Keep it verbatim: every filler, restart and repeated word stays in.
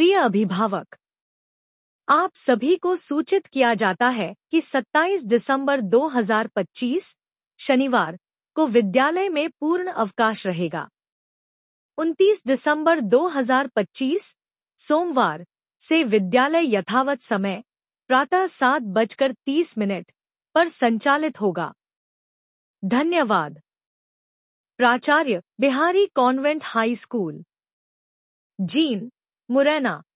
प्रिय अभिभावक, आप सभी को सूचित किया जाता है कि सत्ताईस दिसंबर दो हज़ार पच्चीस शनिवार को विद्यालय में पूर्ण अवकाश रहेगा। उनतीस दिसंबर दो हज़ार पच्चीस सोमवार से विद्यालय यथावत समय प्रातः सात बजकर तीस मिनट पर संचालित होगा। धन्यवाद। प्राचार्य, बिहारी कॉन्वेंट हाई स्कूल, जीन, मुरैना।